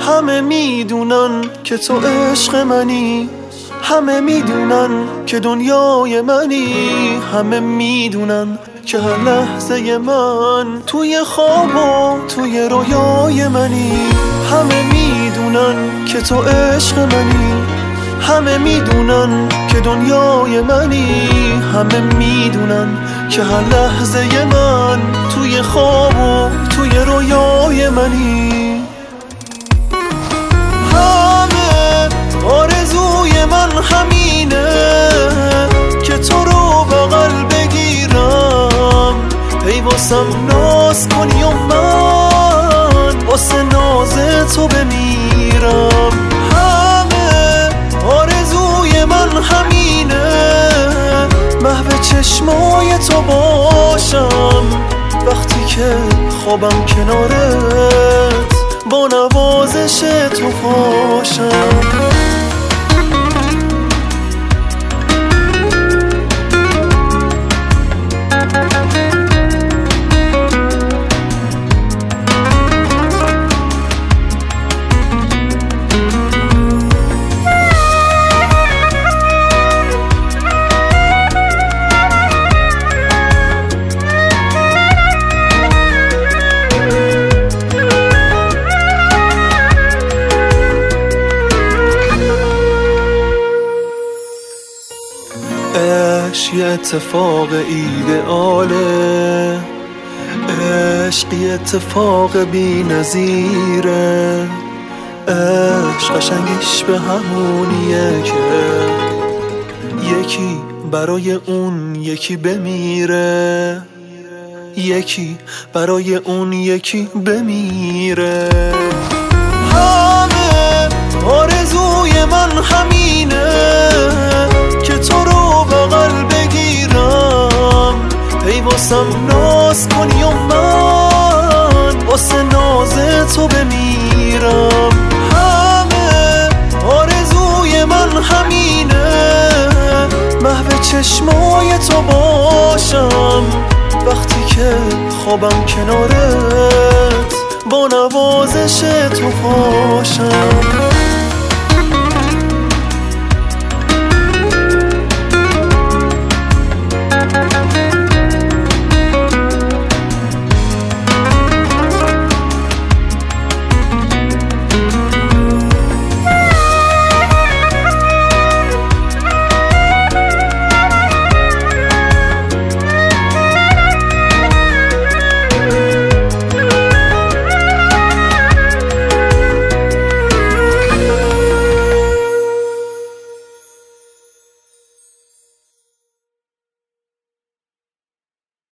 همه میدونن که تو عشق منی، همه میدونن که دنیای منی، همه میدونن که هر لحظه من توی خواب و توی رویای منی. همه میدونن که تو عشق منی، همه میدونن که دنیای منی، همه میدونن که هر لحظه من توی خواب و توی رویای منی. همه آرزوی من همینه که تو رو بغل بگیرم، هی واسم ناز کنی و من واسه ناز تو بمیرم. همه آرزوی من همینه محو چشمای تو باشم، وقتی که خوابم کنارت با نوازش تو پاشم. عشق یه اتفاق ایدئاله، عشق یه اتفاق بی نظیره، عشق قشنگیش به همونیه که یکی برای اون یکی بمیره، یکی برای اون یکی بمیره. همه آرزوی من همینه که تو رو بغل بگیرم، هی واسم ناز کنی و من واسه ناز تو بمیرم. همه آرزوی من همینه محو چشمای تو باشم، وقتی که خوابم کنارت با نوازش تو پاشم.